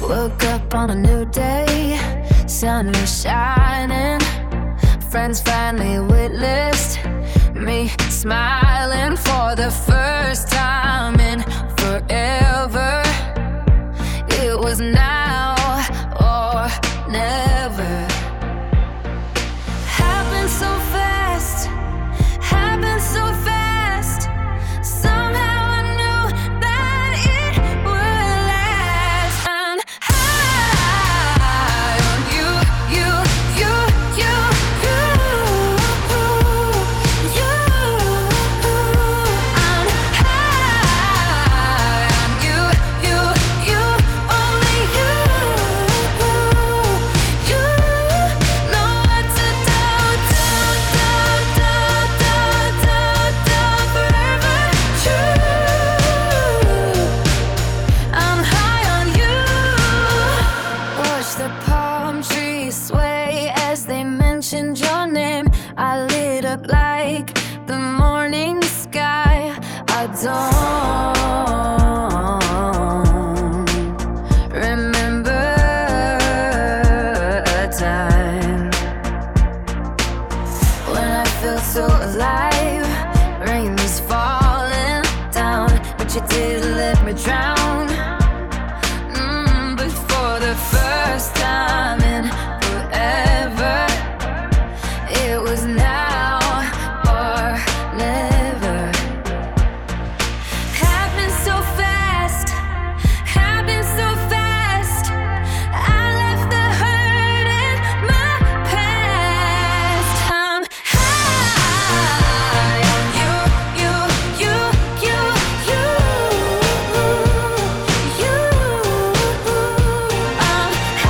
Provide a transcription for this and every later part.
Woke up on a new day, sun was shining. Friends finally witnessed me smiling for the first time in forever. It was now or never. Happened so fast, happened so fast. Somehow I knew that it would last. And high on you, you, you, you, you, you. I'm high on you, you, you, only you, you. Know what to do, do, do, do, do, do, do, forever true. I'm high on you. Watch the palm trees sway as they mentioned your name. I lit up like the morning sky. I don't remember a time when I felt so alive. Rain was falling down, but you didn't let me drown. But for the first time in forever, it was now or never. Happened so fast, happened so fast. I left the hurt in my past. I'm high on you, you, you, you, you, you. I'm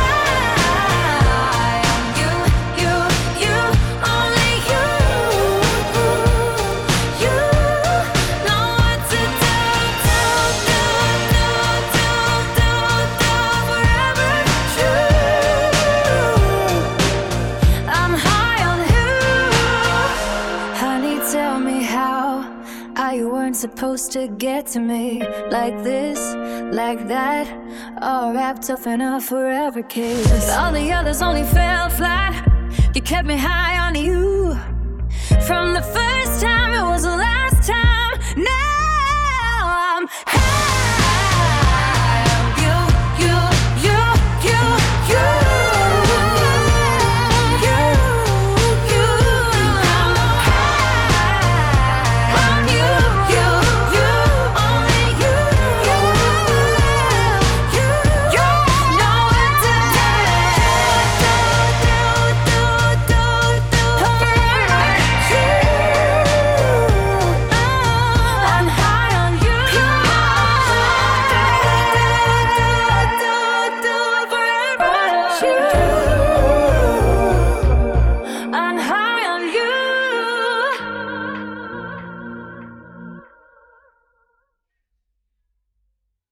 high on you, you, you, only you, you. Know what to do, do, do, do, do, do, do, forever true. I'm high on you. Honey, tell me how you weren't supposed to get to me like this, like that, all wrapped up in a forever kiss. All the others only fell flat. You kept me high on you from the first